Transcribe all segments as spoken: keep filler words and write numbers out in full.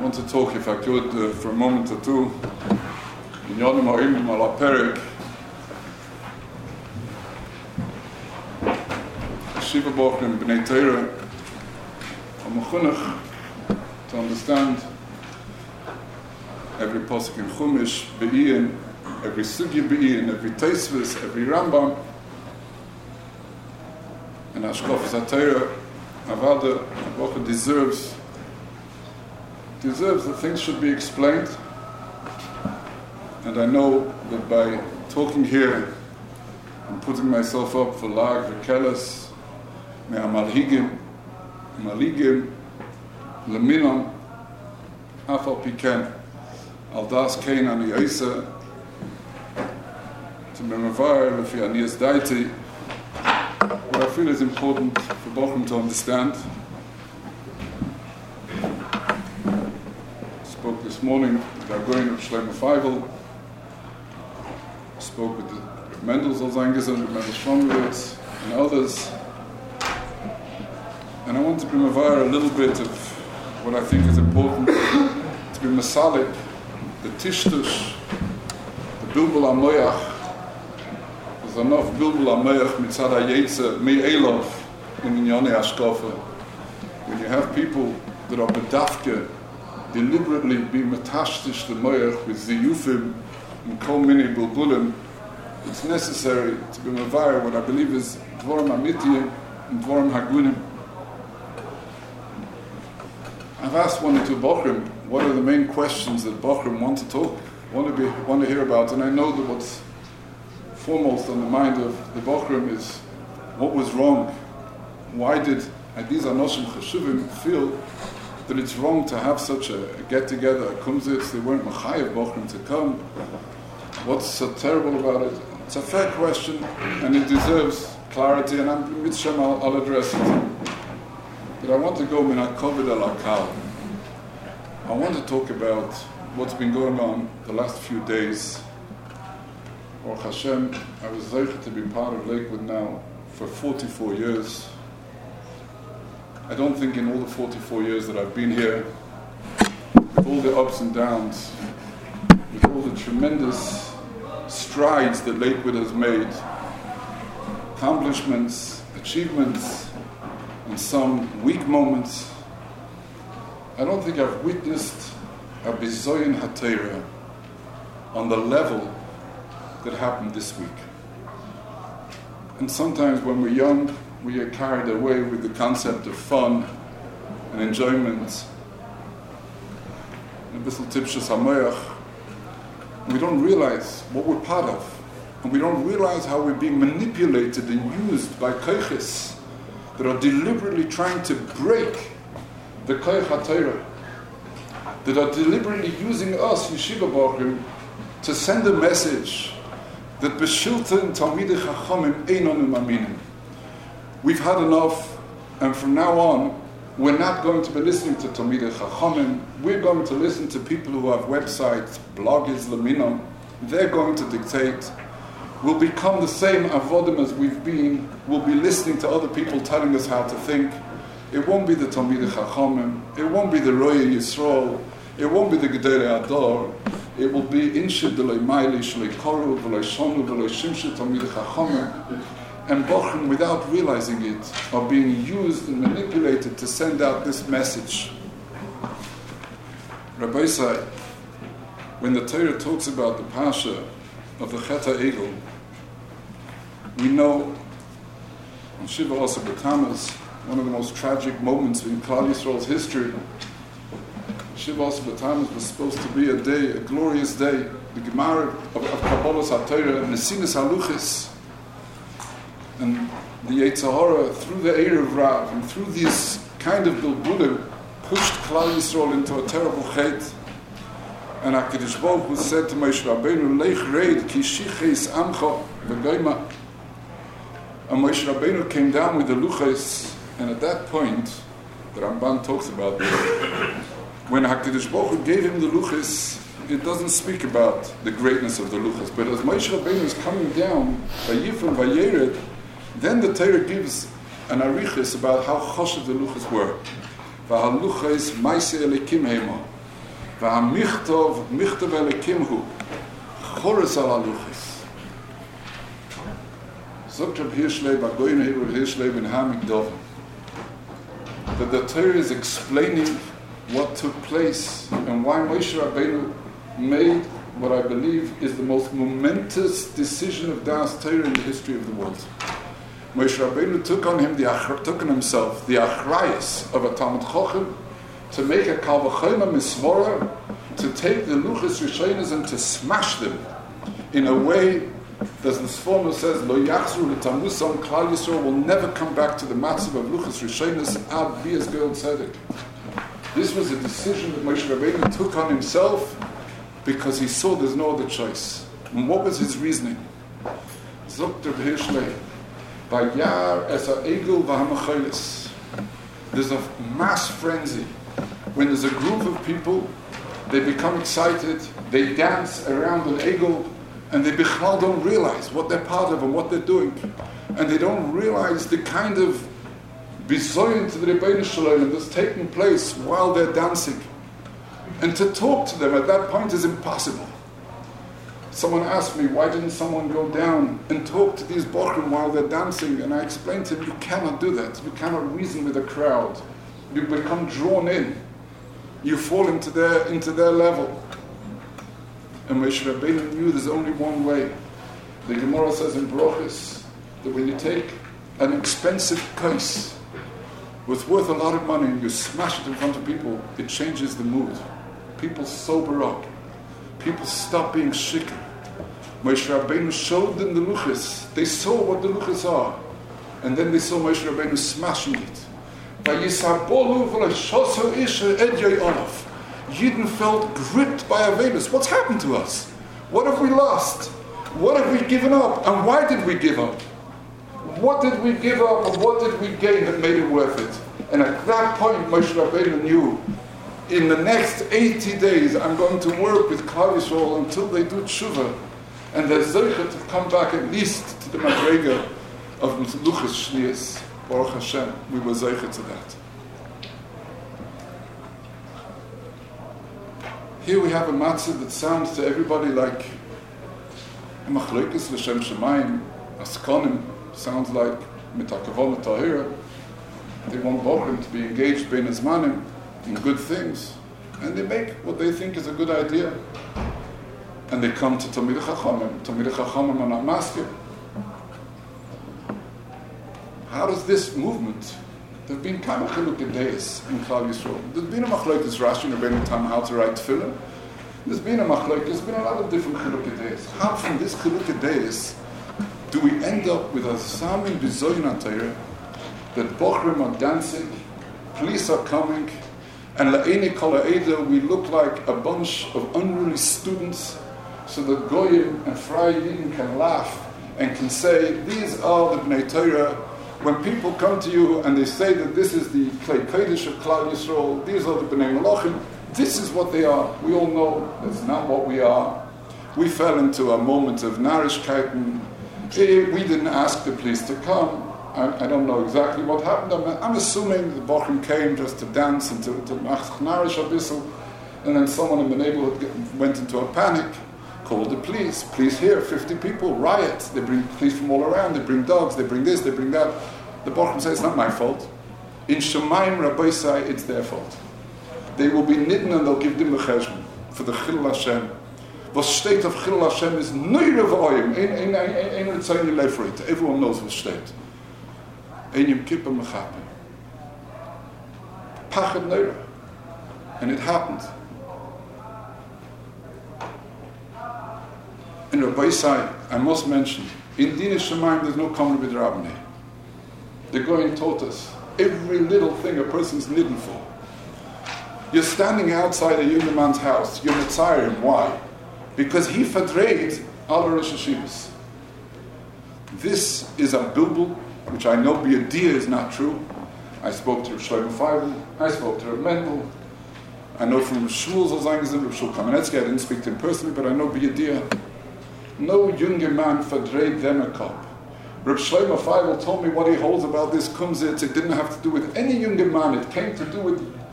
want to talk, if I could, uh, for a moment or two, in Yonim Ha'im Al HaPerek, Shiva Bochum B'nai Torah, HaMechunach, to understand every posuk in Chumash, Be'in, every Sugya Be'in, every Tosfos, every Rambam, and Hashkafas HaTorah, Avada, Bochum deserves deserves that things should be explained. And I know that by talking here and putting myself up for Lag V'Keles, Me'amalhigim, Maligim, Leminon, Afal Piken, Aldas Kain Ani Eisa, to Memavar, Lefi Anias Daiti, what I feel is important for Bochum to understand. I spoke this morning with our going of Shlomo Feivel, spoke with the Mendel Zolzangesen, with Mendel Schwongwitz, and others. And I want to bring a little bit of what I think is important to be Masalik, the Tishtush, the Bilbul HaMoyach. There's enough Bilbul HaMoyach mitzad HaYetzer me'elov in Inyonei Hashkafa. When you have people that are bedafke, deliberately be matashtish the moyach with ziyufim and kol mini bulbulim, it's necessary to be mavayr what I believe is dvorim amitiyim and dvorim hagunim. I've asked one or two Bochrim, what are the main questions that Bochrim want to talk, want to be, want to hear about, and I know that what's foremost on the mind of the Bochrim is what was wrong. Why did these Anoshim Cheshuvim feel that it's wrong to have such a, a get-together, a kumzitz? They weren't Machayev Bochrim to come. What's so terrible about it? It's a fair question, and it deserves clarity, and I'm with Shem, I'll, I'll address it. But I want to go min ha'koved al ha'kal. I want to talk about what's been going on the last few days. Baruch Hashem, I was zeicher to be part of Lakewood now for forty-four years. I don't think in all the forty-four years that I've been here, with all the ups and downs, with all the tremendous strides that Lakewood has made, accomplishments, achievements, and some weak moments, I don't think I've witnessed a bizoyin haTorah on the level that happened this week. And sometimes when we're young, we get carried away with the concept of fun and enjoyment. And Bissel Tipshus HaMoyach, we don't realize what we're part of. And we don't realize how we're being manipulated and used by koiches that are deliberately trying to break the koich HaTorah, that are deliberately using us, Yeshiva Bochum, to send a message that B'shilta and Talmidei Chachamim einonu maminim. We've had enough, and from now on, we're not going to be listening to Talmidei Chachamim. We're going to listen to people who have websites, bloggers, leminom. They're going to dictate. We'll become the same avodim as we've been. We'll be listening to other people telling us how to think. It won't be the Talmidei Chachamim. It won't be the Roya Yisrael. It won't be the Gedolei Ador. It will be Inshid Delei Maili Shlei Koru V'lei Shonu V'lei Shimshu Talmidei Chachamim. And Bochum, without realizing it, are being used and manipulated to send out this message. Rabbi Isai, when the Torah talks about the Pasha of the Chet HaEgel, we know on Shiva Osa B'Tammuz, one of the most tragic moments in Klal Yisrael's history, Shiva Osa B'Tammuz was supposed to be a day, a glorious day, the Gemara of, of Kabbalas HaTorah and the Sinas HaLuchis. And the Yetzer Hara, through the Erev Rav, and through these kind of bilbulim, pushed Klal Yisrael into a terrible chait. And HaKadosh Baruch Hu said to Moshe Rabbeinu, Lech reid ki shiches amcha v'goyma. And Moshe Rabbeinu came down with the luchos, and at that point, the Ramban talks about this, when HaKadosh Baruch Hu gave him the luchos, it doesn't speak about the greatness of the luchos, but as Moshe Rabbeinu is coming down, Vayifon Vayered, then the Torah gives an arichis about how choshev the luchos were. V'haluchos ma'aseh elikim hema. V'hamichtov, michtov elekimhu, choros al haluchis. Zogt Reb Hirschleib, Agoyin Reb Hirschleib in Hamikdov, that the Torah is explaining what took place and why Moshe Rabbeinu made what I believe is the most momentous decision of Das Torah in the history of the world. Moshe Rabbeinu took on him the took on himself the achrayus of a Talmud Chochem to make a kal v'chomer misvora, to take the luchos rishonos and to smash them in a way that the Sforno says lo yachzru l'tamusam, Klal Yisrael will never come back to the matzav of luchos rishonos ad bias goel tzedek. This was a decision that Moshe Rabbeinu took on himself because he saw there's no other choice. And what was his reasoning? Zogt Reb Hirschleib, Vayar es ha'egel v'hamacholis. There's a mass frenzy. When there's a group of people, they become excited, they dance around an egel, and they bichlal don't realize what they're part of and what they're doing. And they don't realize the kind of bizoyin to the Rebbeinu Shalom that's taking place while they're dancing. And to talk to them at that point is impossible. Someone asked me, why didn't someone go down and talk to these bochum while they're dancing? And I explained to him, you cannot do that. You cannot reason with a crowd. You become drawn in. You fall into their, into their level. And Moshe Rabbeinu knew there's only one way. The Gemara says in Brochus that when you take an expensive case with worth a lot of money and you smash it in front of people, it changes the mood. People sober up. People stop being shikr. Moshe Rabbeinu showed them the luchos. They saw what the luchos are. And then they saw Moshe Rabbeinu smashing it. Yidden felt gripped by Avelus. What's happened to us? What have we lost? What have we given up? And why did we give up? What did we give up and what did we gain that made it worth it? And at that point, Moshe Rabbeinu knew, in the next eighty days, I'm going to work with Klal Yisrael until they do tshuva. And they're zeicher to come back at least to the madrega of Luchas Shnias. Baruch Hashem, we were zeicher to that. Here we have a matzah that sounds to everybody like a machlokes l'shem shemayim, askonim, sounds like mitakavon tahira. They want bochum to be engaged bein azmanim in good things, and they make what they think is a good idea. And they come to Talmidei Chachamim. Talmidei Chachamim are not masking. How does this movement? There've been kind of chilukei deis in Klal Yisrael. There's been a machlokes Rashi and Rabbeinu Tam how to write tefillah. There's been a machlokes. There's been a lot of different chilukei deis. How from this chilukei deis do we end up with a samin bizoyin Torah that bochrim are dancing, police are coming, and la'eni kol ha'eda we look like a bunch of unruly students, so that goyim and frei yidden can laugh and can say, these are the bnei Torah. When people come to you and they say that this is the Klei Kodesh of Klal Yisrael, these are the Bnei Malachim, this is what they are. We all know that's not what we are. We fell into a moment of narishkeit. We didn't ask the police to come. I, I don't know exactly what happened. I'm, I'm assuming the Bochum came just to dance and to, to narish a bissel, and then someone in the neighborhood went into a panic, called the police. Police here, fifty people, riot. They bring police from all around. They bring dogs. They bring this. They bring that. The Bochum says, it's not my fault. In Shemaim Rabbi say it's their fault. They will be nidden and they'll give them a cheshbon for the Chilul Hashem. What state of Chilul Hashem is neire v'oyim. Ein ritzayni lefreit. Everyone knows what state. Ein yom kippur mechapen. Pachad neire. And it happened. In Rabbi Sai, I must mention, in Dinei Shemaim there's no common with Rabbaneh. The Goyen taught us every little thing a person's nidden for. You're standing outside a young man's house, you're mitzayir him. Why? Because he fadreid al Rosh Hashivas. This is a bilbul, which I know b'yadiyah is not true. I spoke to Rav Shlomo Feibel, I spoke to Rav Mendel, I know from Rav Shmuel Zalzangezim, Rav Shul Kamenetsky, I didn't speak to him personally, but I know b'yadiyah. No younger man fadreid them a cup. Rav Shlomo Feibel told me what he holds about this kumzitz. It didn't have to do with any younger man. It came to do with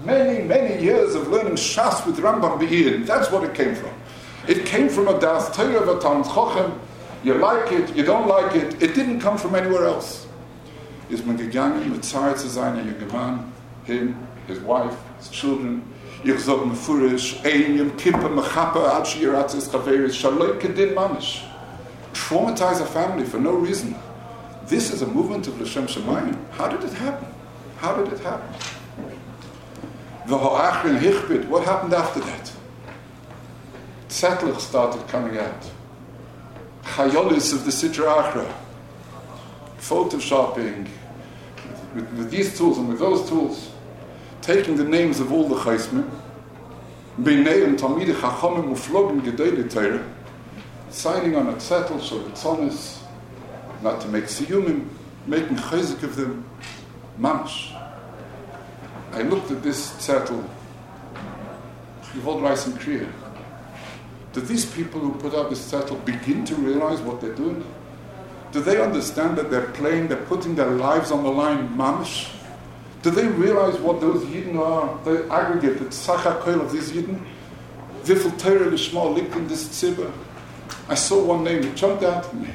Many, many years of learning Shas with Rambam Be'in. That's what it came from. It came from a Das Torah of a Talmud Chochem. You like it, you don't like it. It didn't come from anywhere else. Is man gegangen mit Zeit zu sein, ein junger Mann, him, his wife, his children. Ich sag mefurish, ein yom kippur mechaper ad shiratzis chaveris shaloi kedin mamish. Traumatize a family for no reason. This is a movement of L'Shem Shemayim. How did it happen? How did it happen? The Ho'achrin Hichbit, what happened after that? Zettlers started coming out. Chayolis of the Sitra Achra. Photoshopping. With, with these tools and with those tools. Taking the names of all the Chaismim. B'nei and Talmidei Chachamim Uflogim Gedei Torah. Signing on a zettel, so it's honest. Not to make siyumim, making chayzik of them. Mamash. I looked at this zettel. Chivod Reis and Kriya. Do these people who put out this zettel begin to realize what they're doing? Do they understand that they're playing, they're putting their lives on the line, mamash? Do they realize what those Yidden are, the aggregate, the tzach HaKoil of these Yidden? Vifel Torah Lishma linked in this tzibah. I saw one name, it jumped out at me.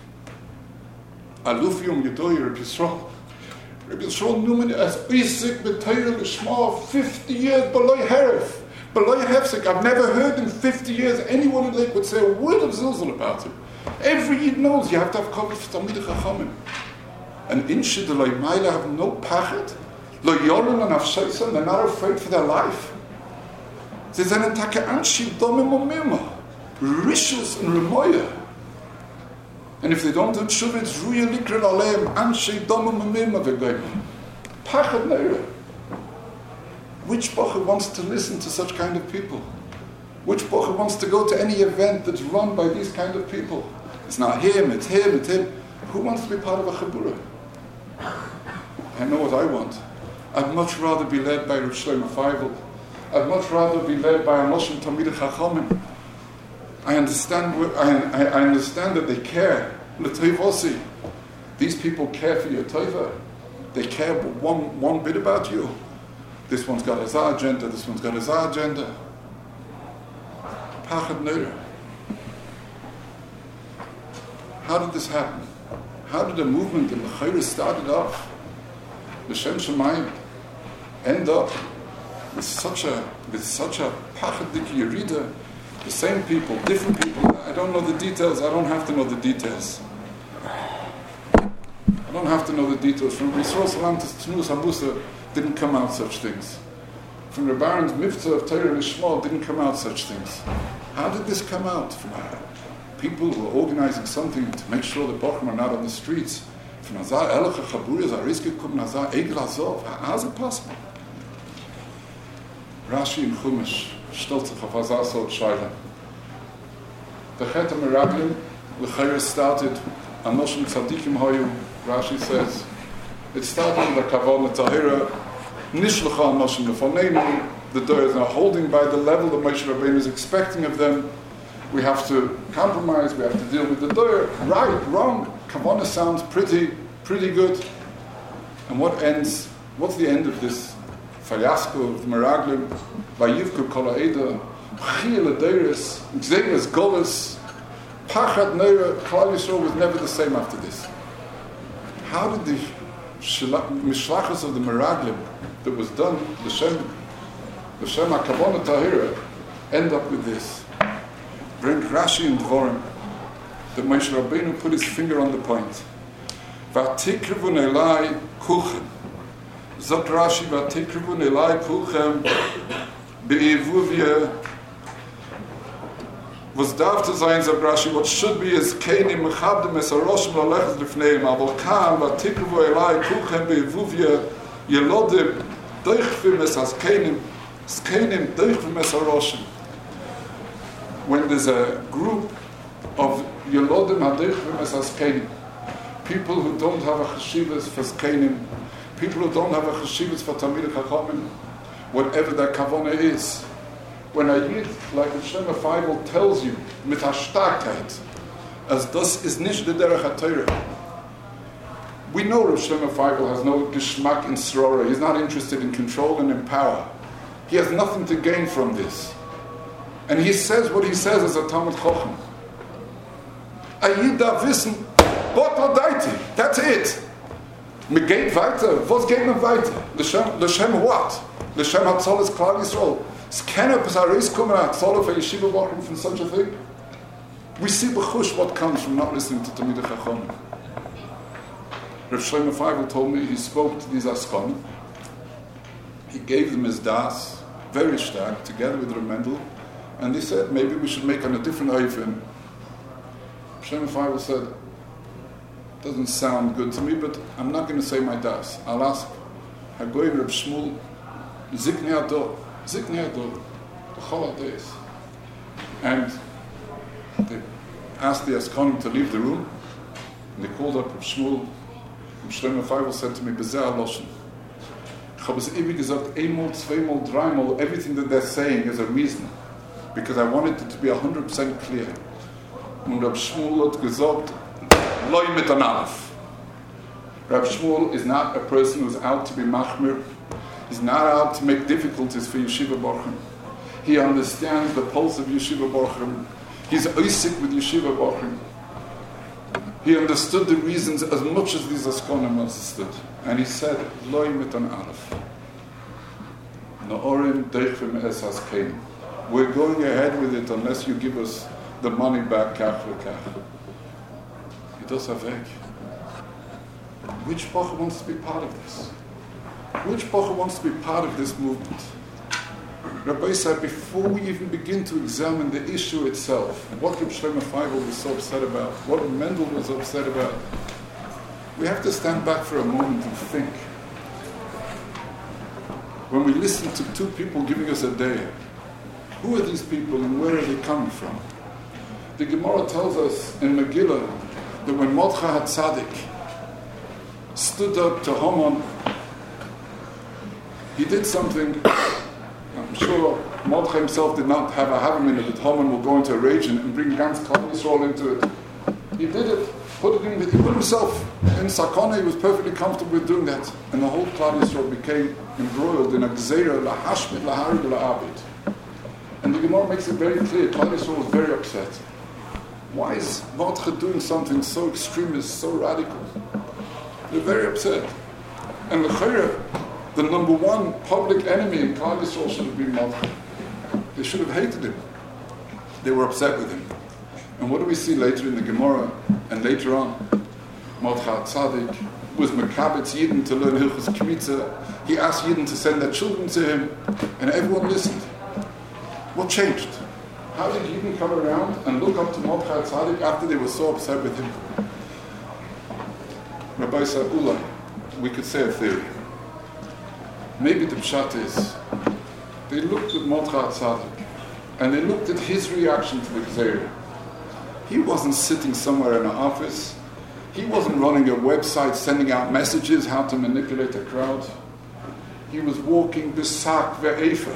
Alufium Yedoy Rabbi Yisrael. Rabbi Yisrael Newman as Isaac B'Torah Lishma, fifty years below Heref. Below Hefsek, I've never heard in fifty years anyone in Lake would say a word of Zilzal about him. Every Yid knows you have to have Kol Talmidei Chachamim. And Inshid Eloi Maila have no pachet. Lo Yoren and Avshayson, they're not afraid for their life. They say, Taka Anshi Domim Omima, Rishus and Remoya. And if they don't do Tshuva, it's Ruya Likra Aleim, Anshi Domim Omima V'Goyim. Pachet Neira. Which Bocher wants to listen to such kind of people? Which Bocher wants to go to any event that's run by these kind of people? It's not him, it's him, it's him. Who wants to be part of a Chabura? I know what I want. I'd much rather be led by Rav Shlomo Feivel. I'd much rather be led by Anoshim Talmidei Chachamim. I understand. I, I understand that they care. L'toivosi. These people care for your tova. They care one one bit about you. This one's got his agenda. This one's got his agenda. Pachad Neira. How did this happen? How did a movement in the Chayra started off? The Shem Shemayim end up with such a with such a pachadik yerida. The same people, different people. I don't know the details. I don't have to know the details. I don't have to know the details. From Yisroel Salantas Tnus Habusa didn't come out such things. From the Baron's Mitzvah of Torah Lishma didn't come out such things. How did this come out? From people who were organizing something to make sure the Bochum are not on the streets. From Azar Elecha Chaburi, Zariske Kum Nazar Egel Azov. How is it possible? Rashi in Chumash, Shtolzach of Azar Sot Shaila. The Chet HaMeraglim, the Chayr started, Anoshim Tzadikim Hoyu, Rashi says, it started with a Kavanah Tahira, Nishlecha Anoshim Lefoneinu, the Dor is now holding by the level that Moshe Rabbeinu is expecting of them. We have to compromise, we have to deal with the Dor, right, wrong. Kavanah sounds pretty, pretty good. And what ends, what's the end of this fiasco of the Meraglim? Vayivku Kol Ha'eda, Chiyel Adeiris, Xegas Golis, Pachad Neira, Klal Yisrael was never the same after this. How did the Mishlachas of the Meraglim that was done, the Shem, the Shem HaKavanah Tahira, end up with this? Bring Rashi and Dvorim, that Moshe Rabbeinu put his finger on the point. V'atikrivun elai kulchem. Zok Rashi, v'atikrivun elai kulchem be'evuvia. Was darf to sein, Zok Rashi, what should be is kenim mechabdim es haroshim lalechaz lifneim, avol kan v'atikrivu elai kulchem be'evuvia yelodim doichvim es has kenim, es kenim doichvim es haroshim. When there's a group of Yelodim Hadeichvim es Haskenim, people who don't have a cheshivas for Zkenim, people who don't have a cheshivas for Talmidei Chachamim, whatever their kavanah is. When a Yid, like the Shem Feivel tells you, mit Hashtagkeit, as das is nicht the derech HaTorah. We know Rav Shem Feivel has no geschmack in Srora. He's not interested in control and in power. He has nothing to gain from this. And he says what he says as a Talmud Chochem. Ayida wissen, botel daiti, that's it. Me geht weiter, was geht me weiter? L'shem, l'shem what? L'shem Hatzolas Klal Yisrael. Es kann etwas herauskommen, Hatzolah for Yeshiva Bochum from such a thing? We see b'chush what comes from not listening to Talmidei Chacham. Rav Shlomo Feivel told me he spoke to these Askonim. He gave them his das, very stark, together with Rav Mendel, and he said, maybe we should make on a different oifen. Shlomo Feivel said, doesn't sound good to me, but I'm not going to say my das. I'll ask Hagoyim Reb Shmuel, Ziknei Ador, Ziknei Ador, the whole days. And they asked the Askonim to leave the room, and they called up Reb Shmuel. Reb Shlomo Feivel said to me, Bezeh HaLoshon, ich habe es ewig gesagt, einmal, zweimal, dreimal, everything that they're saying is a reason, because I wanted it to be one hundred percent clear. Und Reb Shmuel hat gesagt, Loi mit an Alef. Reb Shmuel is not a person who's out to be machmir. He's not out to make difficulties for Yeshiva Bochum. He understands the pulse of Yeshiva Bochum. He's oisik with Yeshiva Bochum. He understood the reasons as much as these Askonim understood. And he said, Loi mit an Alef. Na'orim deichvim es haskein. We're going ahead with it unless you give us the money back, kach v'kach. He does have weg. Which Bochum wants to be part of this? Which Bochum wants to be part of this movement? Rabbi said, before we even begin to examine the issue itself, what Reb Shlomo Feivel was so upset about, what Mendel was upset about, we have to stand back for a moment and think. When we listen to two people giving us a day, who are these people and where are they coming from? The Gemara tells us in Megillah that when Mordechai HaTzadik stood up to Haman, he did something. I'm sure Mordechai himself did not have a havamina that Haman will go into a rage and bring Gans Klal Yisrael into it. He did it, put it in, he put himself in sakana. He was perfectly comfortable with doing that, and the whole Klal Yisrael became embroiled in a gzeira lahashmit laharig laabid. And the Gemara makes it very clear. Klal Yisrael was very upset. Why is Mordechai doing something so extremist, so radical? They're very upset. And the Chayra, the number one public enemy in Klal Yisrael should have been Mordechai. They should have hated him. They were upset with him. And what do we see later in the Gemara and later on? Mordechai Tzaddik was Makabetz Yidden to learn Hilchos Kmitza. He asked Yidden to send their children to him, and everyone listened. What changed? How did Yidden come around and look up to Mordechai Tzaddik after they were so upset with him? Rabbi said, Ulai, we could say a theory. Maybe the pshat is, they looked at Mordechai Tzaddik and they looked at his reaction to the Gzeira. He wasn't sitting somewhere in an office. He wasn't running a website sending out messages how to manipulate a crowd. He was walking besak ve'efer.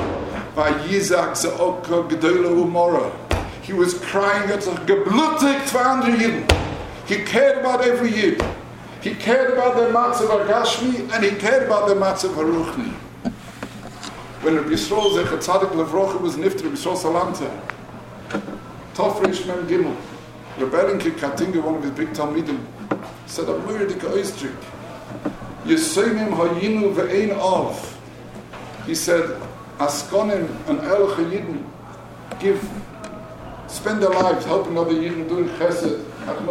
He was crying at a geblutig two Yidden. He cared about every Yid. He cared about their matzav hargashmi and he cared about their matzav haruchni. When Rabbi Yisrael Zecher Tzadik Levrocha was nifter, Rabbi Yisrael Salanta, Tov Reish Mem Gimel, Rabbi Elinke Katinga, one of his big Talmidim, said a murdik oistrik. Yesoimim hayinu ve'ein av. He said, Askonim and Elcha Yidden give, spend their lives helping other Yidden, doing chesed.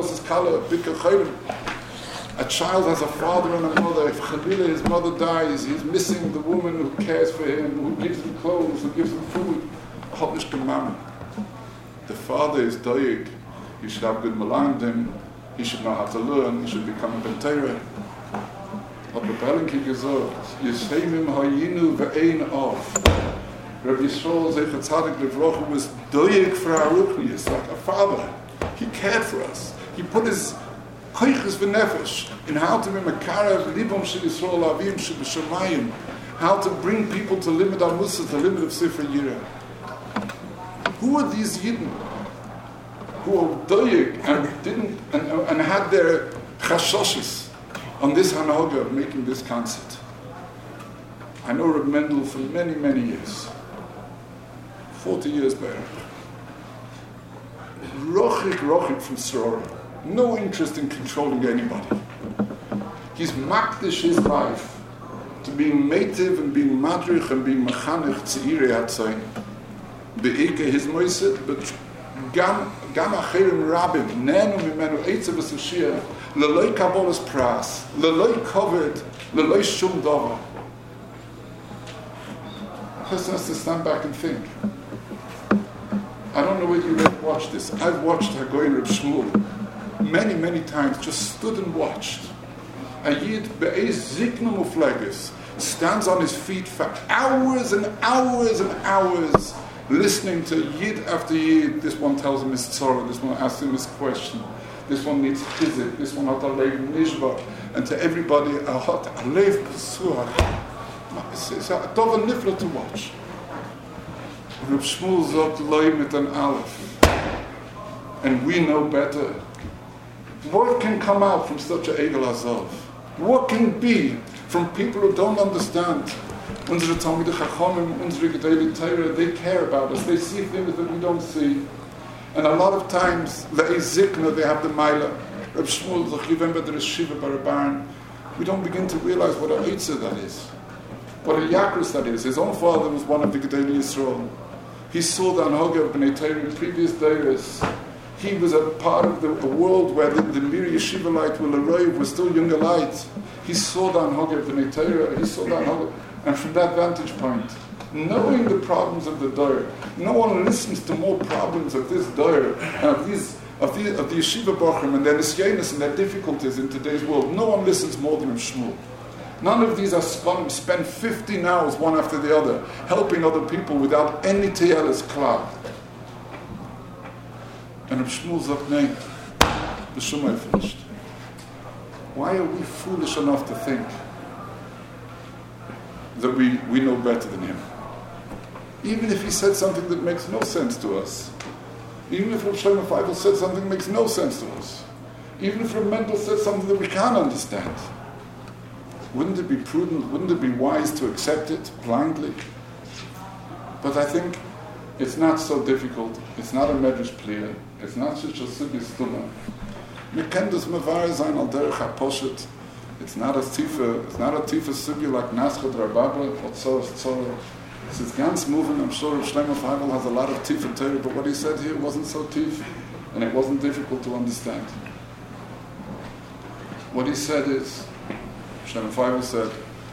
A child has a father and a mother. If Chavila, his mother dies, he's missing the woman who cares for him, who gives him clothes, who gives him food. The father is doyeg. He should have good malandim. He should know how to learn. He should become a bentayra. But the Belinki gesagt, Yisheimim hayinu ve'ein of. Rabbi Yisrael Zecher Tzadik Levrocha was doyeg for our ruchnius, like a father. He cared for us. He put his koiches v'nefesh in how to be mekarev libam shel Yisrael avim shel b'shamayim, how to bring people to limit our musa, to limit of Sifra Yireh. Who are these Yidden who were doyeg and didn't and, and had their chashoshis on this hanaga of making this concept? I know Reb Mendel for many, many years. forty years back. Rochik, rochik from Sorora. No interest in controlling anybody. He's makdish his life to being native and being madrich and being mechanich tzirei hatzayin. Be'ike his moiset, but gam gam achirim rabim nenu mimenu eitzav v'sushia leloi kabolas pras leloi covered leloi shum davar. A person has to stand back and think. I don't know whether you've ever watched this. I've watched Hagoyin Reb Shmuel many, many times, just stood and watched. A Yid be'ez zikna muflagus stands on his feet for hours and hours and hours listening to Yid after Yid. This one tells him his tzorah, this one asks him his question, this one needs chizik, this one hat a leiv nishba, and to everybody a hat a leiv pesuach. It's a tova nifla to watch. Reb Shmuel zot loy mit an aleph, and we know better. What can come out from such a egel azov? What can be from people who don't understand? Unsere Talmidei Chachamim, unsere Gedolei Torah, they care about us. They see things that we don't see. And a lot of times, le'ez zikna, they have the maila. Reb Shmuel zot remember the Reshiva Barabaran. We don't begin to realize what a eitzah that is, what a yakris that is. His own father was one of the Gedolei Yisrael. He saw the anhogah of Bnei Torah in previous days. He was a part of the a world where the, the Mir Yeshiva light, Will Aroiv, was still younger light. He saw the anhogah of Bnei Torah. He saw the anhogah, and from that vantage point, knowing the problems of the Dor, no one listens to more problems of this Dor and of these of the of the Yeshiva Bochum and their nisyanis and their difficulties in today's world. No one listens more than Reb Shmuel. None of these are spun, spend fifteen hours one after the other, helping other people without any tiyelis klal. And Reb Shmuel zot, "Nei, the Shumai finished." Why are we foolish enough to think that we, we know better than him? Even if he said something that makes no sense to us, even if Reb Shlomo Feivel said something that makes no sense to us, even if Reb Mendel said something that we can't understand, wouldn't it be prudent, wouldn't it be wise to accept it blindly? But I think it's not so difficult. It's not a medrash pliya. It's not such a sugi stuma. We can das mevar sein al derech haposhet. It's not a tifa. It's not a tifa sugi like Naschad Rababa or Tzoros Tzorah. This is ganz moving. I'm sure Shlomo Feivel has a lot of tifa Torah, but what he said here wasn't so tif, and it wasn't difficult to understand. What he said is, Shlomo Feivel said,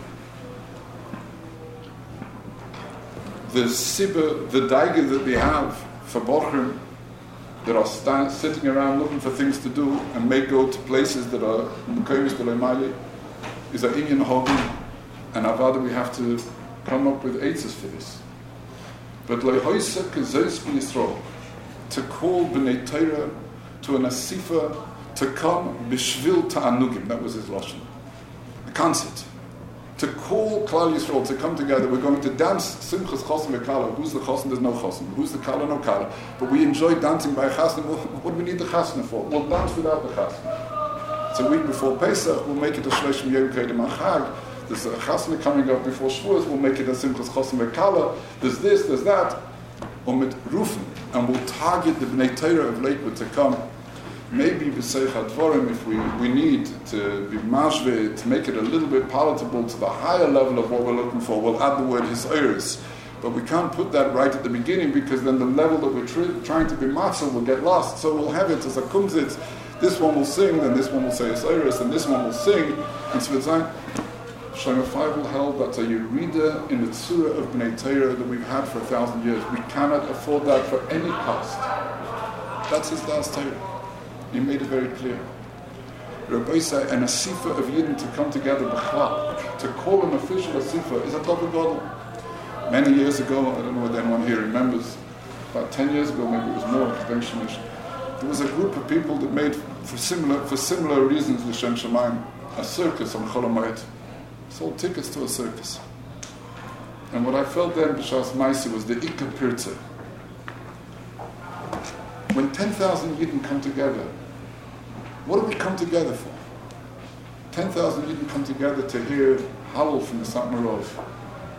the sibba, the daiga that we have for bochrim that are stand, sitting around looking for things to do and may go to places that are mukaymis b'leimayli is an inyan hogan, and avada we have to come up with eitzes for this. But lehoisa kezeis b'Yisrael, to call b'nei Torah to an asifa to come b'shvil ta'anugim, that was his lashon. The concept. To call Klal Yisrael to come together, we're going to dance Simchas Chosim V'Kala. Who's the Chosim? There's no Chosim. Who's the Kala? No Kala. But we enjoy dancing by Chasna. What do we need the Chasna for? We'll dance without the Chasna. It's a week before Pesach. We'll make it a Shloshim Yom Kedem Achag. There's a Chasna coming up before Shavuos. We'll make it a Simchas Chosim V'Kala. There's this, there's that. Umit Rufen. And we'll target the Bnei Torah of Lakewood to come. Maybe b'seich hadvarim, if we, we need to be mashve, to make it a little bit palatable to the higher level of what we're looking for, we'll add the word hisoiris. But we can't put that right at the beginning, because then the level that we're tr- trying to be matzah will get lost. So we'll have it as a kumzitz. This one will sing, then this one will say hisoiris, and this one will sing. And so it's like Shlomo Feivel held that a yerida in the tzura of Bnei Torah that we've had for a thousand years. We cannot afford that for any cost. That's his Das Torah. He made it very clear. Rabbi say an asifa of Yidden to come together b'chlal, to call an official asifa is a double gadol. Many years ago, I don't know whether anyone here remembers, about ten years ago, maybe it was more, there was a group of people that made, for similar for similar reasons, l'shem shamayim, a circus on Chol HaMoed. Sold tickets to a circus. And what I felt then, b'shas Maisi, was the Ikka Pirza. When ten thousand Yidden come together, what do we come together for? ten thousand Yidden come together to hear Hallel from the Satmarov,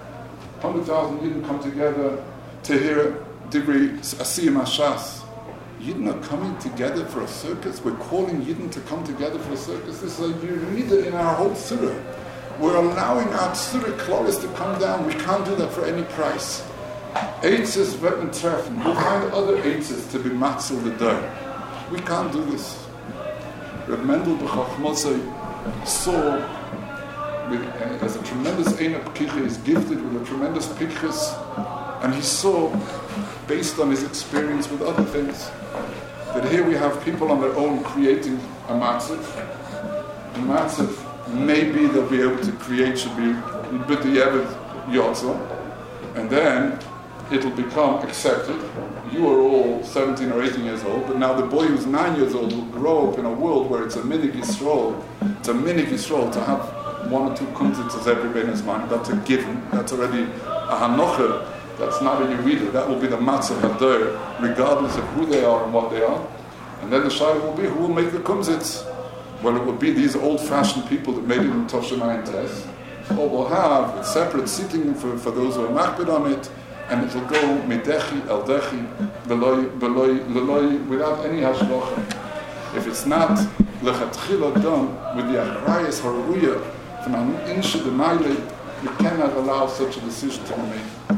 one hundred thousand Yidden come together to hear Divrei Asiyim Ashas. Yidden are coming together for a circus. We're calling Yidden to come together for a circus. This is a Yerida in our whole surah. We're allowing our surah Kloris to come down. We can't do that for any price. Eitzes werden treffen. We'll find other eitzes to be matzel the day. We can't do this. Reb Mendel B'Chachmosei saw, with, uh, as a tremendous Eina P'kicha, he's gifted with a tremendous P'kichas, and he saw, based on his experience with other things, that here we have people on their own creating a matzav. A matzav, maybe they'll be able to create, should be b'diavad yotza, and then it'll become accepted. You are all seventeen or eighteen years old, but now the boy who's nine years old will grow up in a world where it's a minig Yisrael. It's a minig Yisrael to have one or two kunzits as every ben is mine. That's a given. That's already a hanocha. That's not a Yerida. That will be the matzah hader, regardless of who they are and what they are. And then the shayla will be who will make the kumzits. Well, it will be these old-fashioned people that made it in Toshamayim Tess. Or we'll have a separate seating for, for those who are machbid on it, and it will go midechi el dechi, beloy, beloy, leloy, without any hashlocha. If it's not lechatchila done with the achrayas haruya from an insha demaile, we cannot allow such a decision to be made.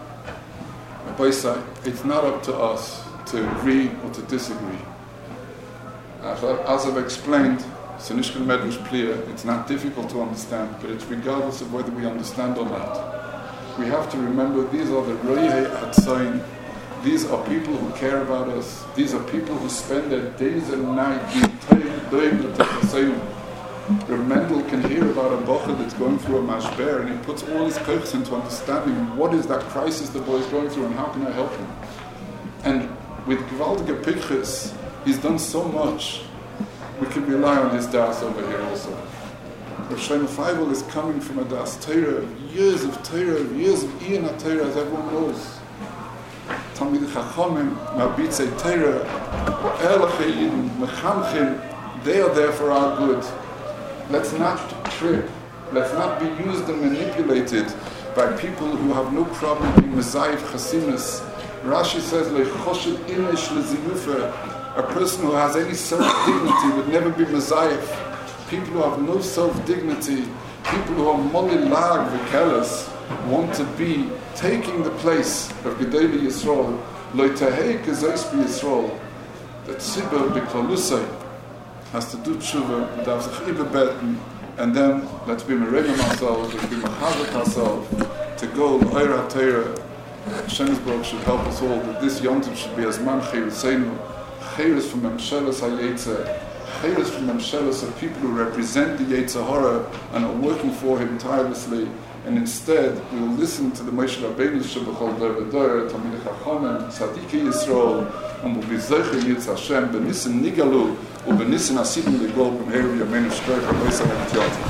It's not up to us to agree or to disagree. As I've explained, it's not difficult to understand, but it's regardless of whether we understand or not. We have to remember these are the Royei Hatzayin. These are people who care about us. These are people who spend their days and nights doing the Reb Mendel can hear about a bocher that's going through a mashber, and he puts all his kochs into understanding what is that crisis the boy is going through and how can I help him. And with Gewaltige Pikchas, he's done so much. We can rely on his das over here also. Rav Shlomo Feivel is coming from a das Torah, years of Torah, years of Ian Torah, as everyone knows. Talmidei Chachamim, Marbitzei Torah, Erlachim, Mechamchim, they are there for our good. Let's not trip. Let's not be used and manipulated by people who have no problem being Messiah Chasimus. Rashi says, Leichoshet inish leziyufa. A person who has any self-dignity would never be Messiah. People who have no self-dignity, people who are molilag v'keles, want to be taking the place of Gedolei Yisrael. Loitahei kezeis b'Yisrael. The tzibur b'klalusay has to do tshuva, darf sich überbeten, and then let's be meregim ourselves, let's be mechavik ourselves, to go l'oira teira. Hashem's Baruch should help us all, that this yontiv should be as man chayriseinu, chayris from Memshelas HaYetzer, chayris from Memshelas of people who represent the Yetzer Hara and are working for him tirelessly, and instead we will listen to the Moshe Rabbeinu Shebechol Dor V'Dor, Talmidei Chachamim, Tzadikei Yisrael, and we'll be Zeicher Yitz Hashem, B'nissen Nigalu, u'b'nissen Asidim Ligol, B'mheir Yameinu Shkoich, B'mheir Yameinu Shkoich,